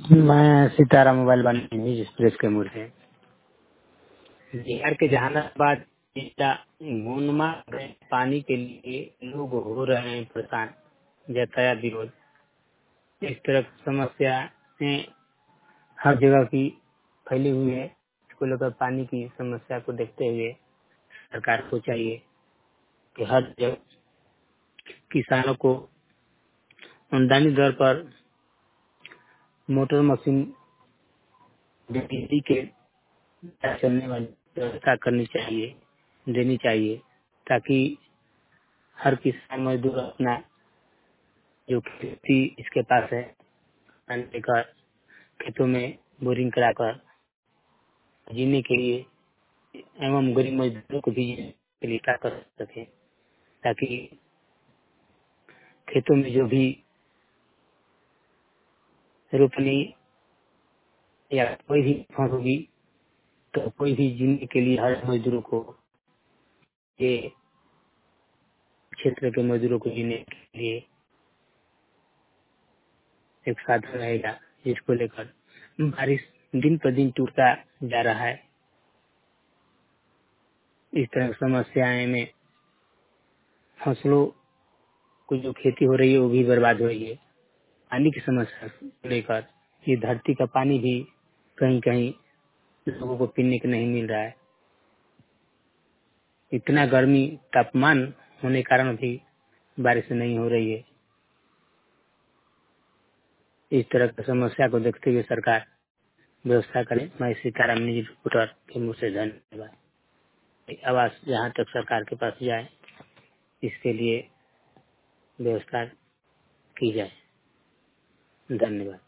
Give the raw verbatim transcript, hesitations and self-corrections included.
मैं Sitara mobile Vaani news express के मूल से बिहार के जहानाबाद जिला गुनमा में पानी के लिए लोग हो रहे हैं परेशान। यातायात विरोध इस तरह की समस्याएं हर जगह की फैली हुई है। इसको लेकर पानी की समस्या को देखते हुए सरकार को चाहिए कि हर जगह किसानों को अनुदानित दर पर मोटर मशीन बिजली के चलने वाली व्यवस्था करनी चाहिए, देनी चाहिए, ताकि हर किसान मजदूर अपना जो खेती इसके पास है लेकर खेतों में बोरिंग कराकर जीने के लिए एवं गरीब मजदूरों को भी जीने के लिए क्या कर सके, ताकि खेतों में जो भी रोपनी या कोई भी फसल होगी तो कोई भी जीने के लिए हर मजदूरों को ये क्षेत्र के मजदूरों को जीने के लिए एक साधन रहेगा। जिसको लेकर बारिश दिन पर दिन टूटता जा रहा है। इस तरह की समस्याएं में फसलों को जो खेती हो रही है वो भी बर्बाद हो रही है। पानी की समस्या को लेकर ये धरती का पानी भी कहीं कहीं लोगों को पीने को नहीं मिल रहा है। इतना गर्मी तापमान होने के कारण भी बारिश नहीं हो रही है। इस तरह की समस्या को देखते हुए सरकार व्यवस्था करे। मैं सीताराम निजी रिपोर्टर के मुँह से धन्यवाद। आवाज जहाँ तक सरकार के पास जाए इसके लिए व्यवस्था की जाए। धन्यवाद।